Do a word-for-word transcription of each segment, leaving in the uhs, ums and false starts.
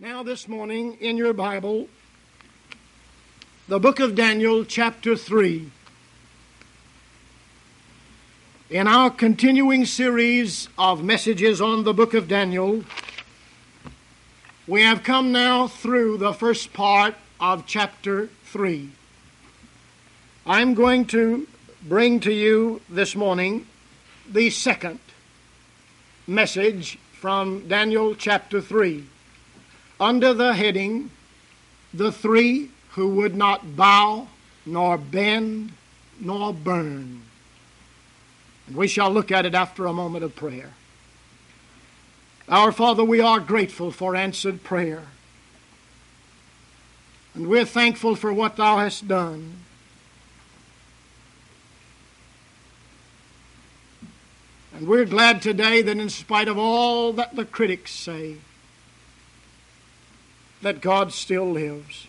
Now this morning in your Bible, the book of Daniel, chapter three. In our continuing series of messages on the book of Daniel, we have come now through the first part of chapter three. I'm going to bring to you this morning the second message from Daniel chapter three. Under the heading, The Three Who Would Not Bow, Nor Bend, Nor Burn. And we shall look at it after a moment of prayer. Our Father, we are grateful for answered prayer. And we're thankful for what Thou hast done. And we're glad today that in spite of all that the critics say, that God still lives.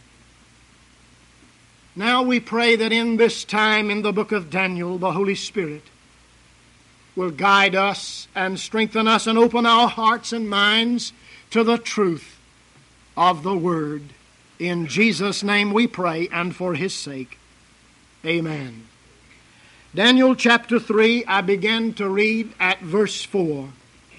Now we pray that in this time in the book of Daniel, the Holy Spirit will guide us and strengthen us and open our hearts and minds to the truth of the Word. In Jesus' name we pray, and for His sake. Amen. Daniel chapter three, I began to read at verse four.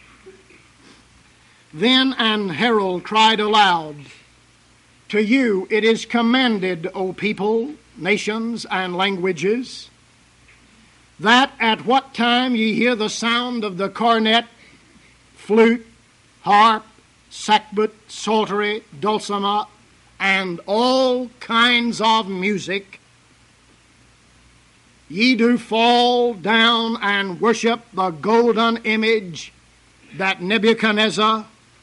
Then an herald cried aloud, To you it is commanded, O people, nations, and languages, that at what time ye hear the sound of the cornet, flute, harp, sackbut, psaltery, dulcimer, and all kinds of music, ye do fall down and worship the golden image that Nebuchadnezzar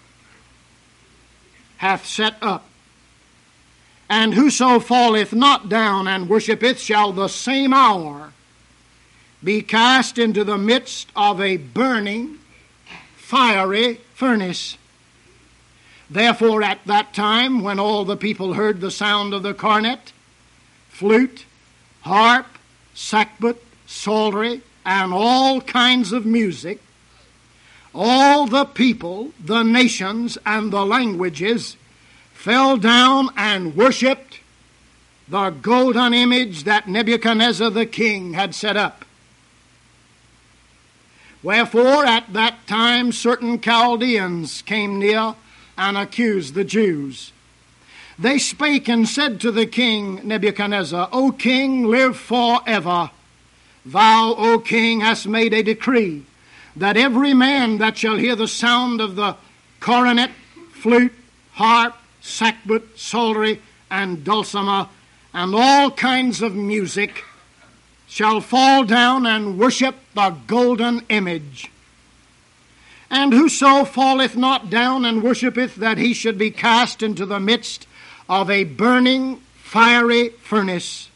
hath set up. And whoso falleth not down and worshipeth shall the same hour be cast into the midst of a burning, fiery furnace. Therefore at that time, when all the people heard the sound of the cornet, flute, harp, sackbut, psaltery, and all kinds of music, all the people, the nations, and the languages fell down and worshipped the golden image that Nebuchadnezzar the king had set up. Wherefore at that time certain Chaldeans came near and accused the Jews. They spake and said to the king Nebuchadnezzar, O king, live forever. Thou, O king, hast made a decree that every man that shall hear the sound of the cornet, flute, harp, sackbut, psaltery, and dulcimer, and all kinds of music, shall fall down and worship the golden image. And whoso falleth not down and worshipeth, that he should be cast into the midst of a burning, fiery furnace.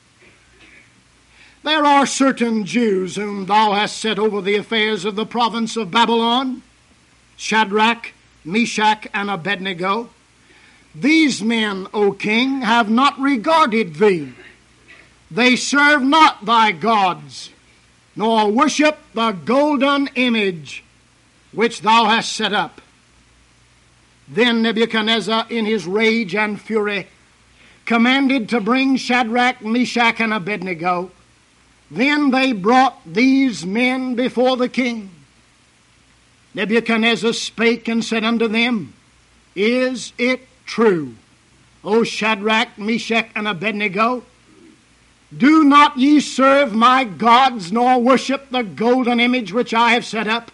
There are certain Jews whom thou hast set over the affairs of the province of Babylon, Shadrach, Meshach, and Abednego. These men, O king, have not regarded thee. They serve not thy gods, nor worship the golden image which thou hast set up. Then Nebuchadnezzar, in his rage and fury, commanded to bring Shadrach, Meshach, and Abednego. Then they brought these men before the king. Nebuchadnezzar spake and said unto them, Is it true, O Shadrach, Meshach, and Abednego? Do not ye serve my gods, nor worship the golden image which I have set up?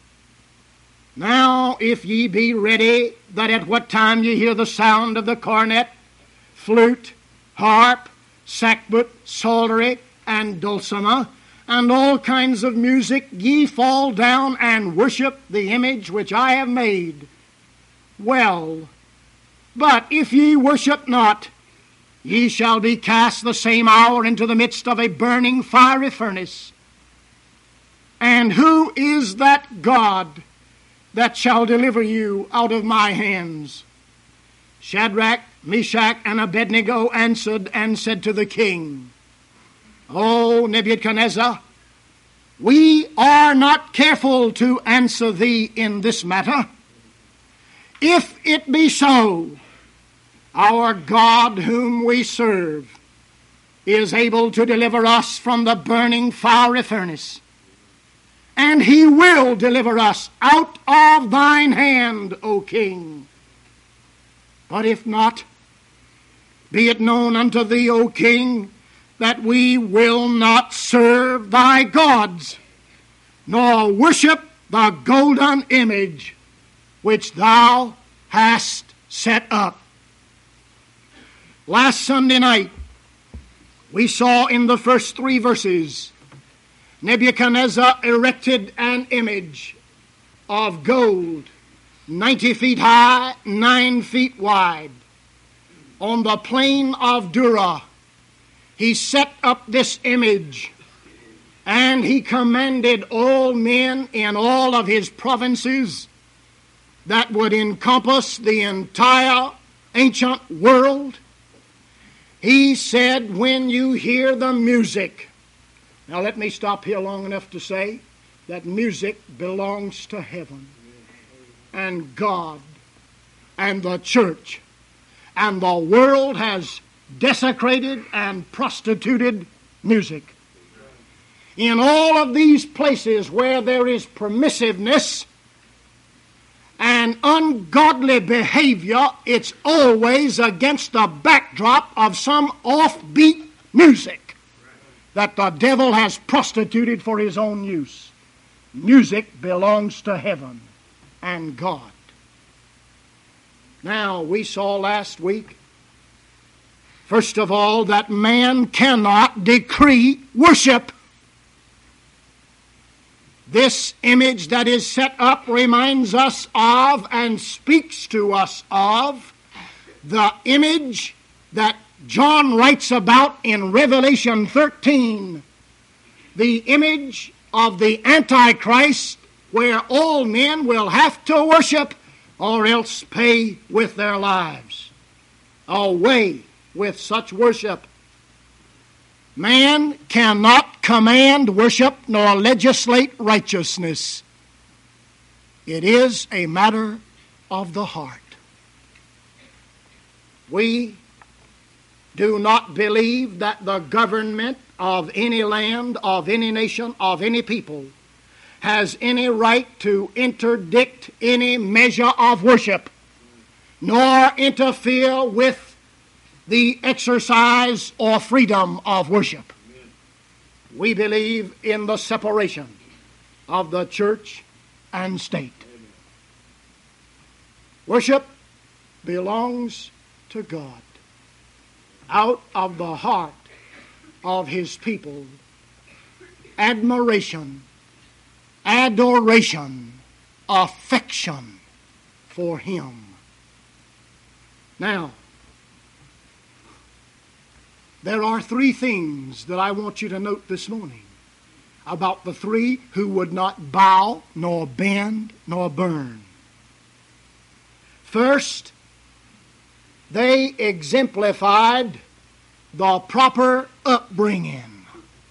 Now if ye be ready, that at what time ye hear the sound of the cornet, flute, harp, sackbut, psaltery, and dulcimer, and all kinds of music, ye fall down and worship the image which I have made. Well, but if ye worship not, ye shall be cast the same hour into the midst of a burning fiery furnace. And who is that God that shall deliver you out of my hands? Shadrach, Meshach, and Abednego answered and said to the king, O Nebuchadnezzar, we are not careful to answer thee in this matter. if it be so, our God whom we serve is able to deliver us from the burning fiery furnace, and he will deliver us out of thine hand, O King. But if not, be it known unto thee, O King, that we will not serve thy gods, nor worship the golden image which thou hast set up. Last Sunday night, we saw in the first three verses, Nebuchadnezzar erected an image of gold, ninety feet high, nine feet wide. On the plain of Dura, he set up this image, and he commanded all men in all of his provinces that would encompass the entire ancient world. He said, when you hear the music, now let me stop here long enough to say that music belongs to heaven and God and the church, and the world has desecrated and prostituted music. In all of these places where there is permissiveness and ungodly behavior, it's always against the backdrop of some offbeat music that the devil has prostituted for his own use. Music belongs to heaven and God. Now, we saw last week, first of all, that man cannot decree worship. This image that is set up reminds us of and speaks to us of the image that John writes about in Revelation thirteen, the image of the Antichrist, where all men will have to worship or else pay with their lives. Away with such worship. Man cannot command worship nor legislate righteousness. It is a matter of the heart. We do not believe that the government of any land, of any nation, of any people has any right to interdict any measure of worship, nor interfere with the exercise or freedom of worship. Amen. We believe in the separation of the church and state. Amen. Worship belongs to God. Out of the heart of his people, admiration, adoration, affection for him. Now, there are three things that I want you to note this morning about the three who would not bow, nor bend, nor burn. First, they exemplified the proper upbringing.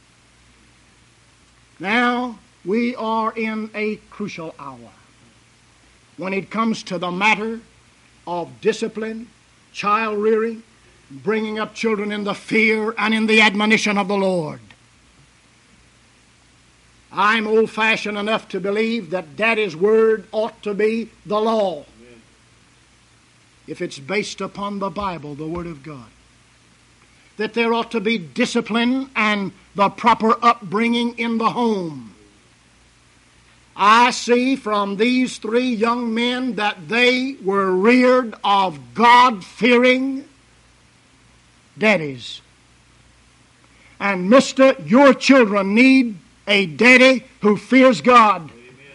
Now, we are in a crucial hour when it comes to the matter of discipline, child rearing, bringing up children in the fear and in the admonition of the Lord. I'm old-fashioned enough to believe that Daddy's word ought to be the law. Amen. If it's based upon the Bible, the Word of God. That there ought to be discipline and the proper upbringing in the home. I see from these three young men that they were reared of God-fearing daddies. And mister, your children need a daddy who fears God. Amen.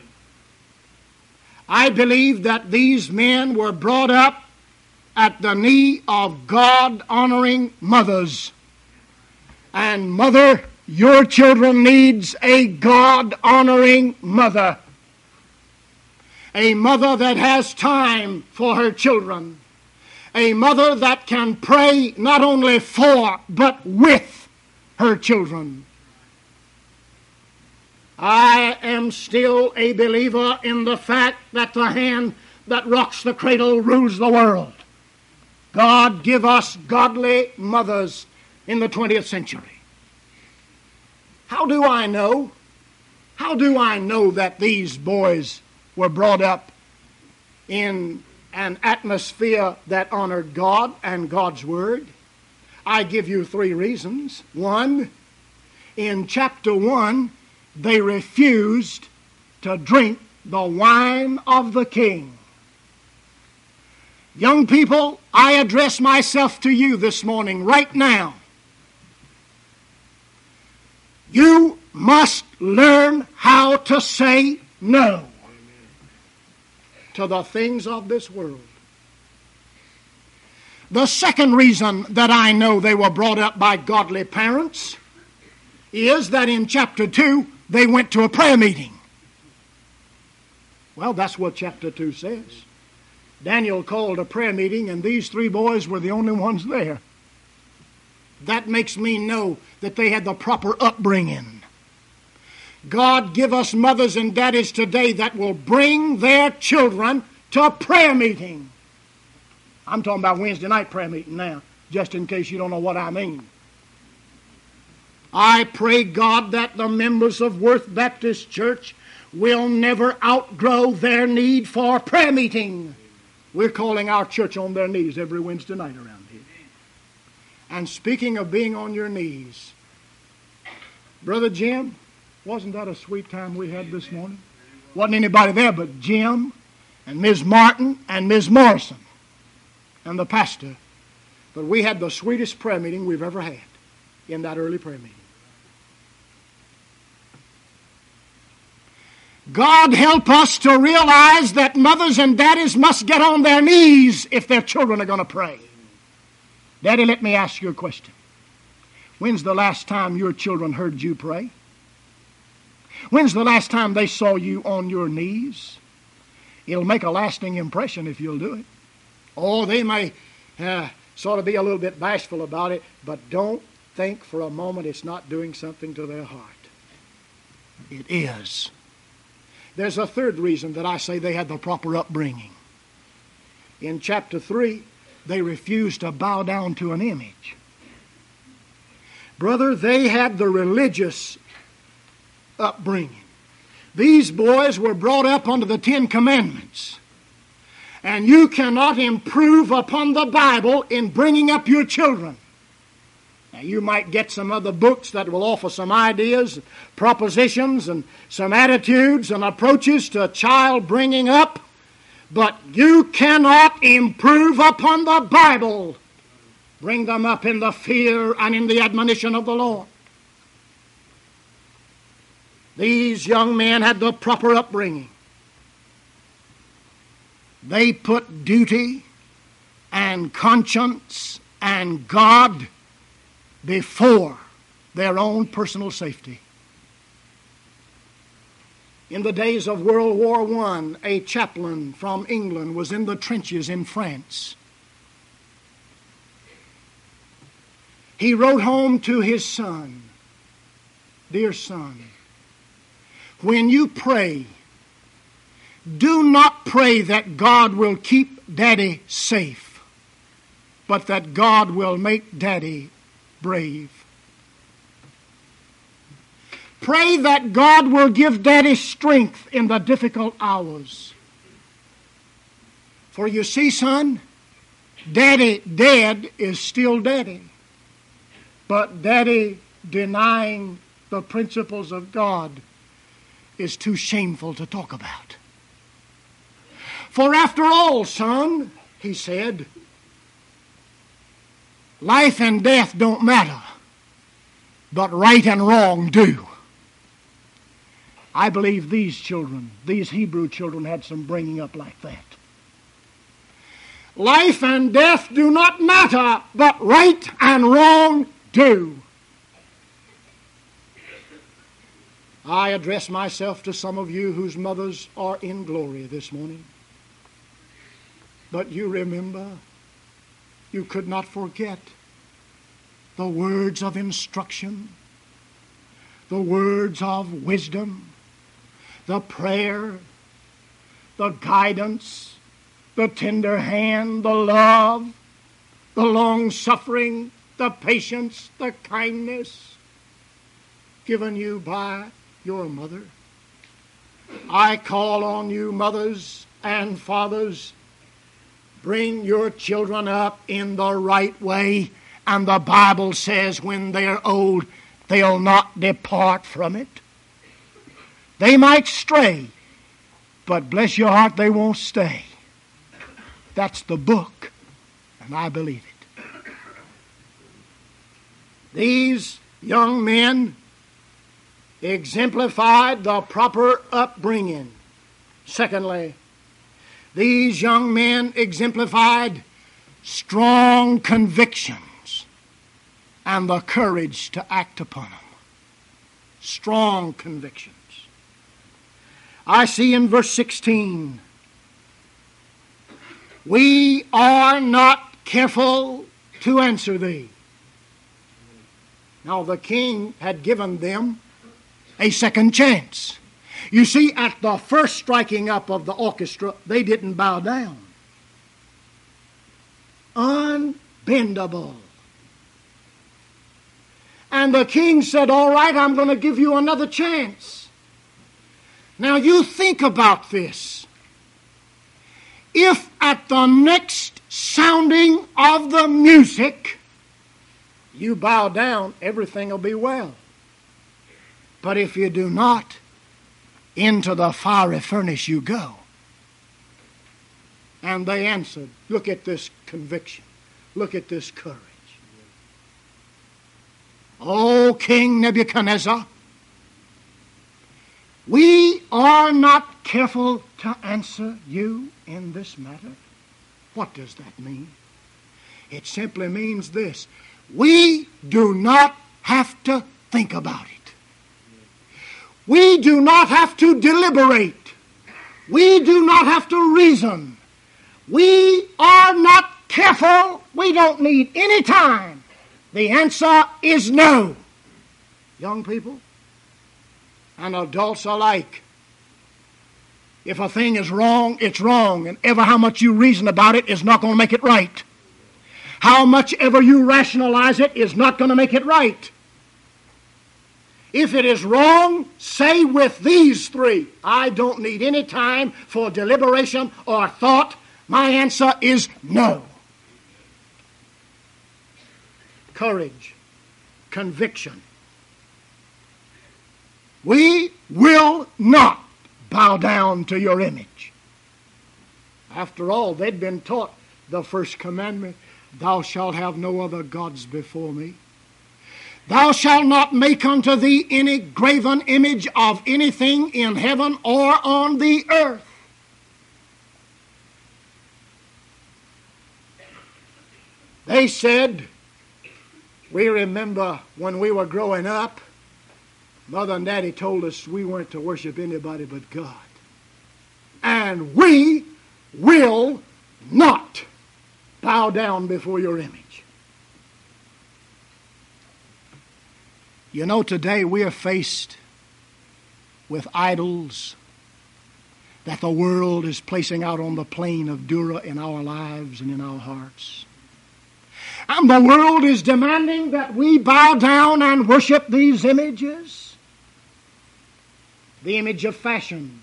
I believe that these men were brought up at the knee of God-honoring mothers. And mother, your children needs a God-honoring mother. A mother that has time for her children. A mother that can pray not only for, but with her children. I am still a believer in the fact that the hand that rocks the cradle rules the world. God give us godly mothers in the twentieth century. How do I know? How do I know that these boys were brought up in an atmosphere that honored God and God's Word? I give you three reasons. One, in chapter one, they refused to drink the wine of the king. Young people, I address myself to you this morning, right now. You must learn how to say no to the things of this world. The second reason that I know they were brought up by godly parents is that in chapter two, they went to a prayer meeting. Well, that's what chapter two says. Daniel called a prayer meeting, and these three boys were the only ones there. That makes me know that they had the proper upbringing. God give us mothers and daddies today that will bring their children to a prayer meeting. I'm talking about Wednesday night prayer meeting now, just in case you don't know what I mean. I pray God that the members of Worth Baptist Church will never outgrow their need for prayer meeting. We're calling our church on their knees every Wednesday night around here. And speaking of being on your knees, Brother Jim, wasn't that a sweet time we had this morning? Wasn't anybody there but Jim and Miz Martin and Miz Morrison and the pastor. But we had the sweetest prayer meeting we've ever had in that early prayer meeting. God help us to realize that mothers and daddies must get on their knees if their children are going to pray. Daddy, let me ask you a question. When's the last time your children heard you pray? When's the last time they saw you on your knees? It'll make a lasting impression if you'll do it. Oh, they may uh, sort of be a little bit bashful about it, but don't think for a moment it's not doing something to their heart. It is. There's a third reason that I say they had the proper upbringing. In chapter three, they refused to bow down to an image. Brother, they had the religious upbringing. These boys were brought up under the Ten Commandments. And you cannot improve upon the Bible in bringing up your children. Now, you might get some other books that will offer some ideas, propositions, and some attitudes and approaches to child bringing up, but you cannot improve upon the Bible. Bring them up in the fear and in the admonition of the Lord. These young men had the proper upbringing. They put duty and conscience and God before their own personal safety. In the days of World War One, a chaplain from England was in the trenches in France. He wrote home to his son, "Dear son, when you pray, do not pray that God will keep Daddy safe, but that God will make Daddy brave. Pray that God will give Daddy strength in the difficult hours. For you see, son, Daddy dead is still Daddy, but Daddy denying the principles of God is too shameful to talk about. For after all, son," he said, "life and death don't matter, but right and wrong do." I believe these children, these Hebrew children, had some bringing up like that. Life and death do not matter, but right and wrong do. I address myself to some of you whose mothers are in glory this morning. But you remember, you could not forget the words of instruction, the words of wisdom, the prayer, the guidance, the tender hand, the love, the long-suffering, the patience, the kindness given you by your mother. I call on you, mothers and fathers, bring your children up in the right way, and the Bible says when they're old, they'll not depart from it. They might stray, but bless your heart, they won't stay. That's the book, and I believe it. These young men exemplified the proper upbringing. Secondly, these young men exemplified strong convictions and the courage to act upon them. Strong convictions. I see in verse sixteen, we are not careful to answer thee. Now the king had given them a second chance. You see, at the first striking up of the orchestra, they didn't bow down. Unbendable. And the king said, all right, I'm going to give you another chance. Now you think about this. If at the next sounding of the music you bow down, everything will be well. But if you do not, into the fiery furnace you go. And they answered, look at this conviction. Look at this courage. O King Nebuchadnezzar, we are not careful to answer you in this matter. What does that mean? It simply means this. We do not have to think about it. We do not have to deliberate. We do not have to reason. We are not careful. We don't need any time. The answer is no. Young people and adults alike, if a thing is wrong, it's wrong, and ever how much you reason about it is not going to make it right. How much ever you rationalize it is not going to make it right. If it is wrong, say with these three, I don't need any time for deliberation or thought. My answer is no. Courage, conviction. We will not bow down to your image. After all, they'd been taught the first commandment, thou shalt have no other gods before me. Thou shalt not make unto thee any graven image of anything in heaven or on the earth. They said, we remember when we were growing up, Mother and Daddy told us we weren't to worship anybody but God. And we will not bow down before your image. You know, today we are faced with idols that the world is placing out on the plain of Dura in our lives and in our hearts. And the world is demanding that we bow down and worship these images. The image of fashion,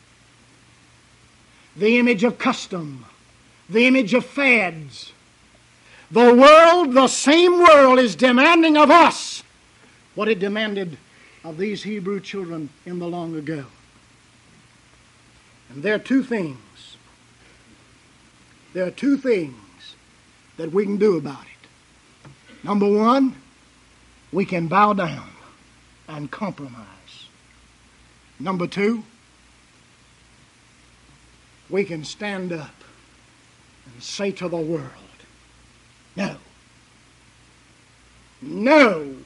the image of custom, the image of fads. The world, the same world, is demanding of us what it demanded of these Hebrew children in the long ago. And there are two things. There are two things that we can do about it. Number one, we can bow down and compromise. Number two, we can stand up and say to the world, no. No.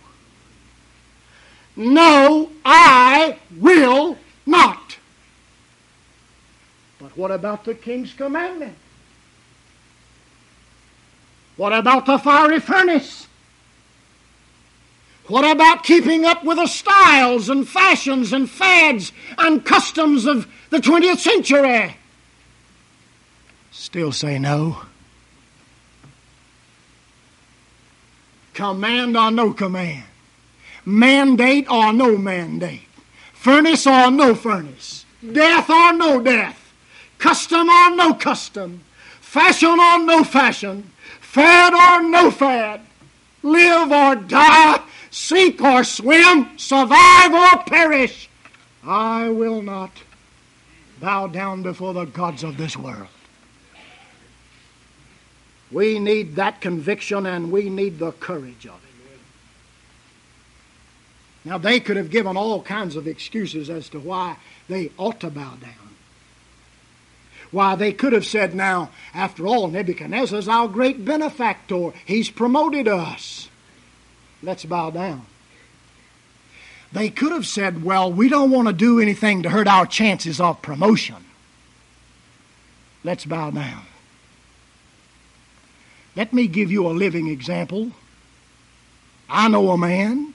No, I will not. But what about the king's commandment? What about the fiery furnace? What about keeping up with the styles and fashions and fads and customs of the twentieth century? Still say no. Command or no command. Mandate or no mandate. Furnace or no furnace. Death or no death. Custom or no custom. Fashion or no fashion. Fad or no fad. Live or die. Sink or swim. Survive or perish. I will not bow down before the gods of this world. We need that conviction, and we need the courage of it. Now, they could have given all kinds of excuses as to why they ought to bow down. Why, they could have said, now, after all, Nebuchadnezzar's our great benefactor. He's promoted us. Let's bow down. They could have said, well, we don't want to do anything to hurt our chances of promotion. Let's bow down. Let me give you a living example. I know a man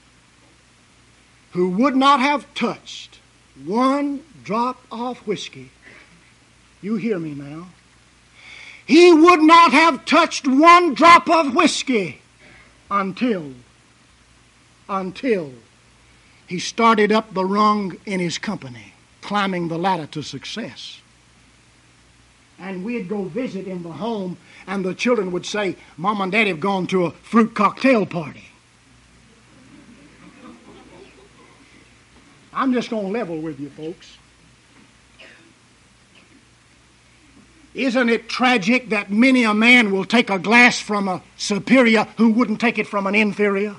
who would not have touched one drop of whiskey. You hear me now. He would not have touched one drop of whiskey until, until he started up the rung in his company, climbing the ladder to success. And we'd go visit in the home, and the children would say, Mom and Daddy have gone to a fruit cocktail party. I'm just going to level with you, folks. Isn't it tragic that many a man will take a glass from a superior who wouldn't take it from an inferior?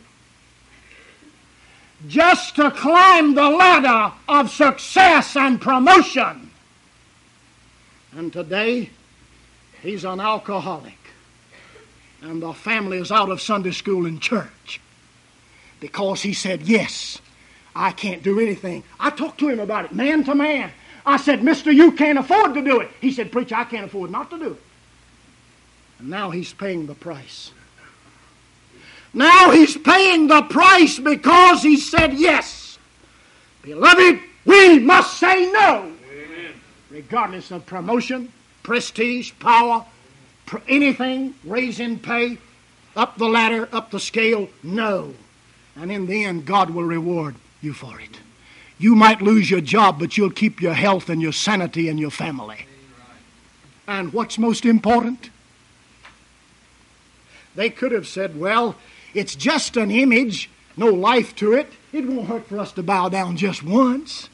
Just to climb the ladder of success and promotion. And today, he's an alcoholic. And the family is out of Sunday school and church. Because he said, yes, I can't do anything. I talked to him about it, man to man. I said, mister, you can't afford to do it. He said, preacher, I can't afford not to do it. And now he's paying the price. Now he's paying the price because he said yes. Beloved, we must say no. Amen. Regardless of promotion, prestige, power, pr- anything, raise in pay, up the ladder, up the scale, no. And in the end, God will reward you for it. You might lose your job, but you'll keep your health and your sanity and your family. And what's most important? They could have said, well, it's just an image, no life to it. It won't hurt for us to bow down just once.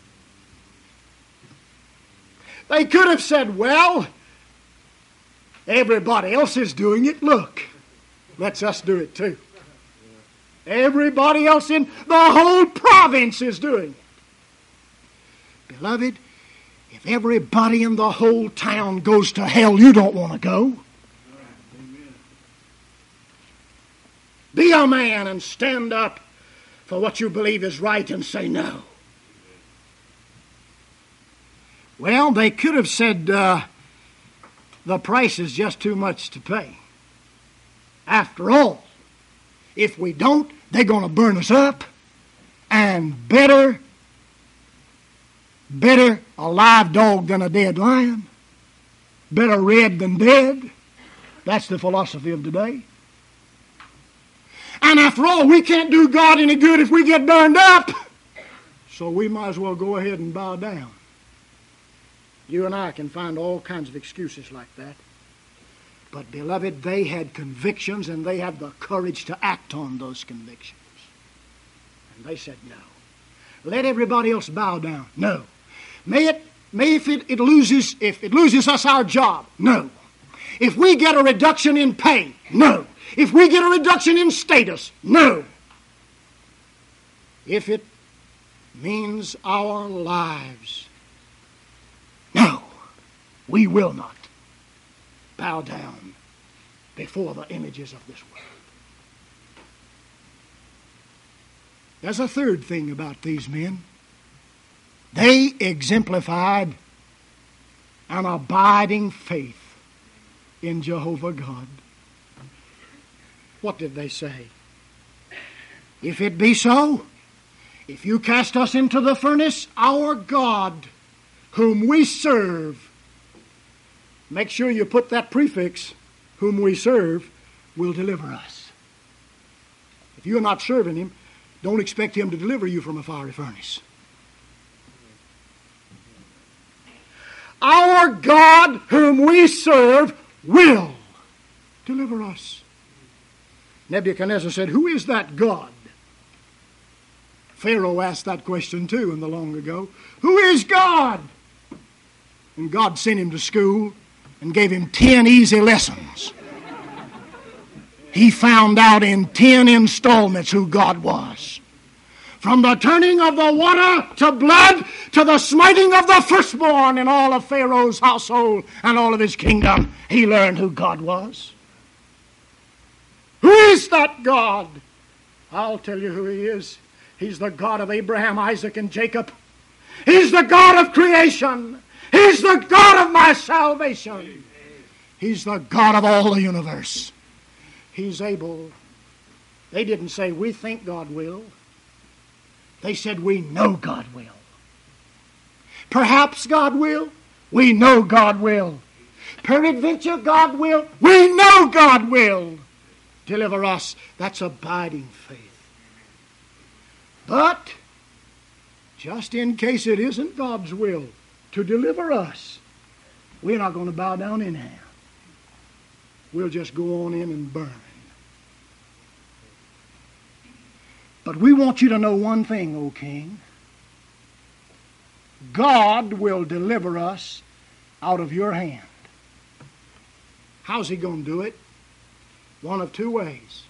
They could have said, well, everybody else is doing it. Look, let's us do it too. Everybody else in the whole province is doing it. Beloved, if everybody in the whole town goes to hell, you don't want to go. Be a man and stand up for what you believe is right and say no. Well, they could have said uh, the price is just too much to pay. After all, if we don't, they're going to burn us up. And better, better a live dog than a dead lion. Better red than dead. That's the philosophy of today. And after all, we can't do God any good if we get burned up. So we might as well go ahead and bow down. You and I can find all kinds of excuses like that. But, beloved, they had convictions and they had the courage to act on those convictions. And they said no. Let everybody else bow down. No. May it, may if it, it loses, if it loses us our job. No. If we get a reduction in pay. No. If we get a reduction in status. No. If it means our lives. No. We will not bow down before the images of this world. There's a third thing about these men. They exemplified an abiding faith in Jehovah God. What did they say? If it be so, if you cast us into the furnace, our God, whom we serve, Make sure you put that prefix, whom we serve, will deliver us. If you're not serving him, don't expect him to deliver you from a fiery furnace. Our God, whom we serve, will deliver us. Nebuchadnezzar said, who is that God? Pharaoh asked that question too in the long ago. Who is God? And God sent him to school and gave him ten easy lessons. He found out in ten installments who God was. From the turning of the water to blood to the smiting of the firstborn in all of Pharaoh's household and all of his kingdom, he learned who God was. Who is that God? I'll tell you who he is. He's the God of Abraham, Isaac, and Jacob. He's the God of creation. He's the God of my salvation. He's the God of all the universe. He's able. They didn't say, we think God will. They said, we know God will. Perhaps God will. We know God will. Peradventure God will. We know God will deliver us. That's abiding faith. But, just in case it isn't God's will to deliver us, we're not going to bow down anyhow. We'll just go on in and burn. But we want you to know one thing, O King. God will deliver us out of your hand. How's he going to do it? One of two ways.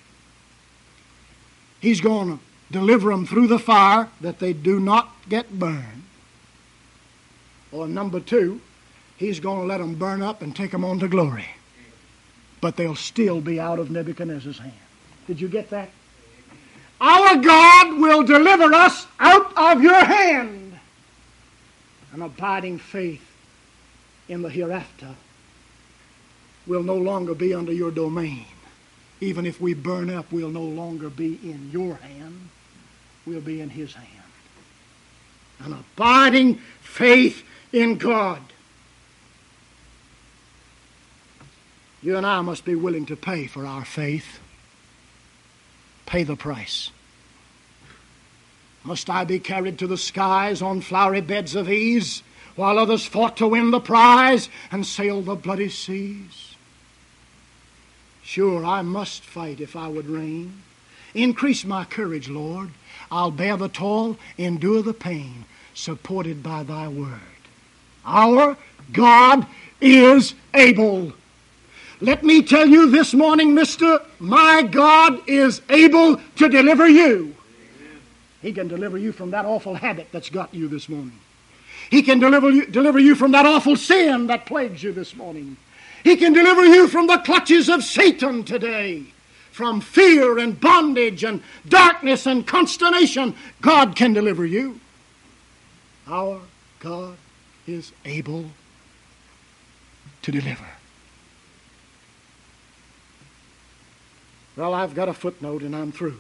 He's going to deliver them through the fire that they do not get burned. Or number two, he's going to let them burn up and take them on to glory. But they'll still be out of Nebuchadnezzar's hand. Did you get that? Our God will deliver us out of your hand. An abiding faith in the hereafter will no longer be under your domain. Even if we burn up, we'll no longer be in your hand. We'll be in his hand. An abiding faith in God. You and I must be willing to pay for our faith. Pay the price. Must I be carried to the skies on flowery beds of ease, while others fought to win the prize and sailed the bloody seas? Sure, I must fight if I would reign. Increase my courage, Lord. I'll bear the toil, endure the pain, supported by thy word. Our God is able. Let me tell you this morning, mister, my God is able to deliver you. Amen. He can deliver you from that awful habit that's got you this morning. He can deliver you, deliver you from that awful sin that plagues you this morning. He can deliver you from the clutches of Satan today. From fear and bondage and darkness and consternation, God can deliver you. Our God is able to deliver. Well, I've got a footnote and I'm through.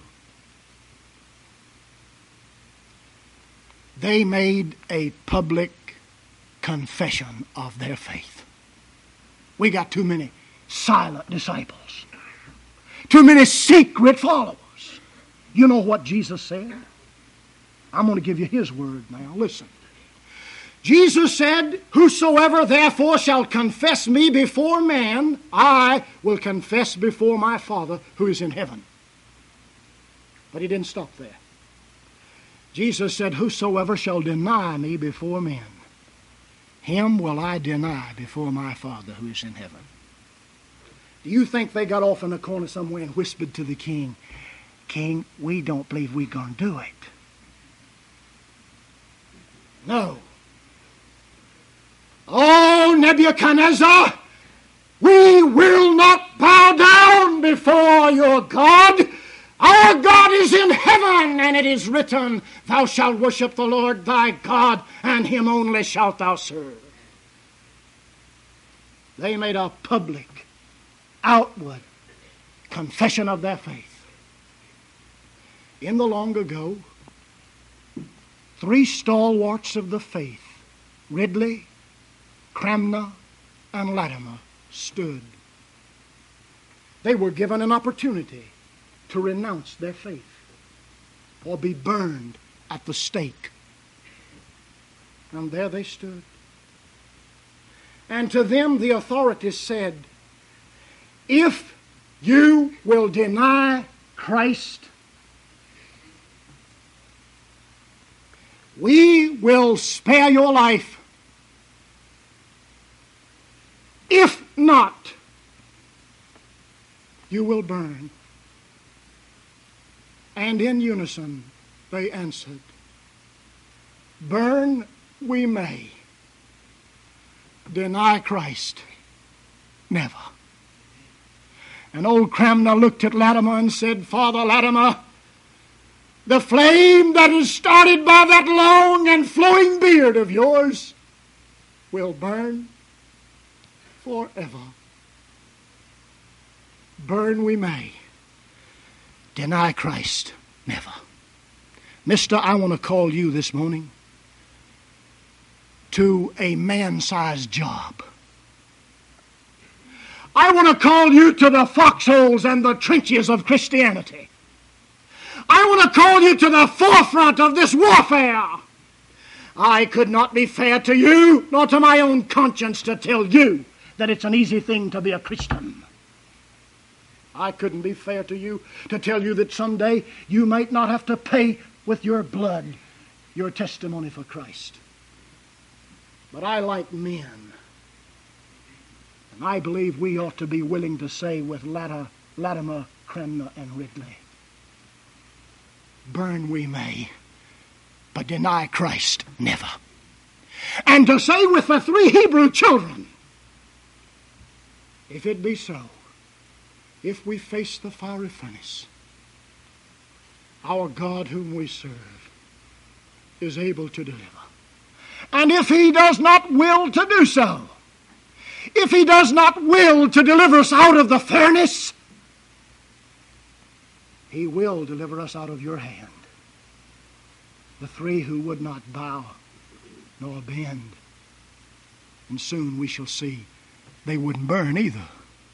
They made a public confession of their faith. We got too many silent disciples. Too many secret followers. You know what Jesus said? I'm going to give you his word now. Listen. Jesus said, whosoever therefore shall confess me before man, I will confess before my Father who is in heaven. But he didn't stop there. Jesus said, whosoever shall deny me before men, him will I deny before my Father who is in heaven. Do you think they got off in a corner somewhere and whispered to the king, King, we don't believe we're going to do it? No. Oh, Nebuchadnezzar, we will not bow down before your God. Our God is in heaven, and it is written, thou shalt worship the Lord thy God, and him only shalt thou serve. They made a public, outward confession of their faith. In the long ago, three stalwarts of the faith, Ridley, Cranmer, and Latimer stood. They were given an opportunity to renounce their faith or be burned at the stake. And there they stood. And to them the authorities said, if you will deny Christ, we will spare your life. If not, you will burn. And in unison they answered, burn we may, deny Christ never. And old Cranmer looked at Latimer and said, Father Latimer, the flame that is started by that long and flowing beard of yours will burn forever. Burn we may, deny Christ never. Mister, I want to call you this morning to a man-sized job. I want to call you to the foxholes and the trenches of Christianity. I want to call you to the forefront of this warfare. I could not be fair to you, nor to my own conscience, to tell you that it's an easy thing to be a Christian. I couldn't be fair to you to tell you that someday you might not have to pay with your blood your testimony for Christ. But I like men. And I believe we ought to be willing to say with Latimer, Cranmer, and Ridley, burn we may, but deny Christ never. And to say with the three Hebrew children, if it be so, if we face the fiery furnace, our God whom we serve is able to deliver. And if he does not will to do so, if he does not will to deliver us out of the furnace, he will deliver us out of your hand. The three who would not bow nor bend. And soon we shall see they wouldn't burn either.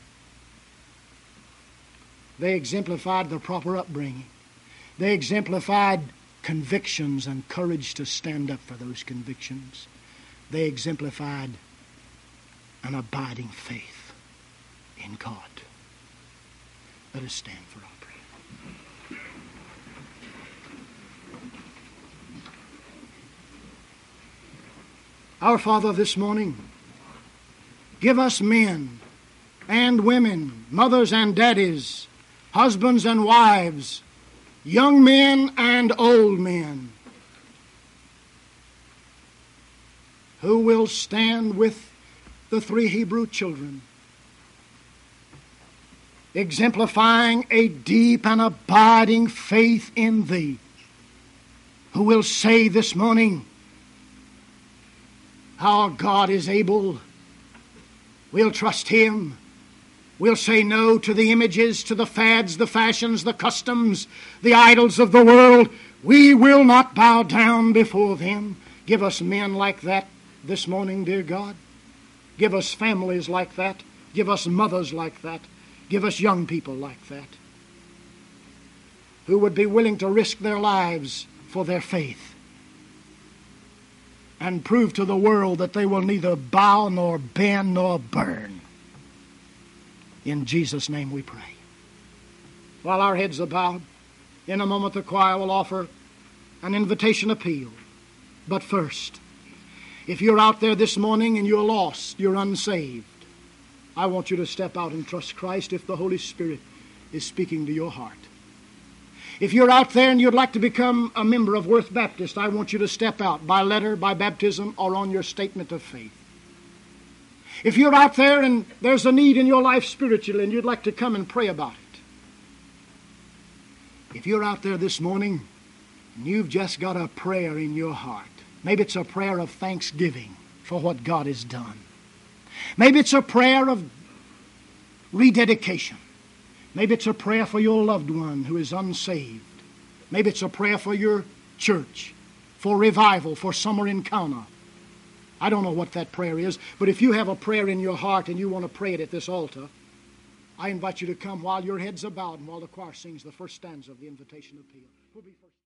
They exemplified the proper upbringing. They exemplified convictions and courage to stand up for those convictions. They exemplified an abiding faith in God. Let us stand for our prayer. Our Father, this morning, give us men and women, mothers and daddies, husbands and wives, young men and old men, who will stand with the three Hebrew children, exemplifying a deep and abiding faith in Thee, who will say this morning, our God is able. We'll trust Him. We'll say no to the images, to the fads, the fashions, the customs, the idols of the world. We will not bow down before them. Give us men like that this morning, dear God. Give us families like that. Give us mothers like that. Give us young people like that, who would be willing to risk their lives for their faith and prove to the world that they will neither bow nor bend nor burn. In Jesus' name we pray. While our heads are bowed, in a moment the choir will offer an invitation appeal. But first, if you're out there this morning and you're lost, you're unsaved, I want you to step out and trust Christ if the Holy Spirit is speaking to your heart. If you're out there and you'd like to become a member of Worth Baptist, I want you to step out by letter, by baptism, or on your statement of faith. If you're out there and there's a need in your life spiritually and you'd like to come and pray about it. If you're out there this morning and you've just got a prayer in your heart, maybe it's a prayer of thanksgiving for what God has done. Maybe it's a prayer of rededication. Maybe it's a prayer for your loved one who is unsaved. Maybe it's a prayer for your church, for revival, for summer encounter. I don't know what that prayer is, but if you have a prayer in your heart and you want to pray it at this altar, I invite you to come while your heads are bowed and while the choir sings the first stanza of the Invitation Appeal. Who'll be first?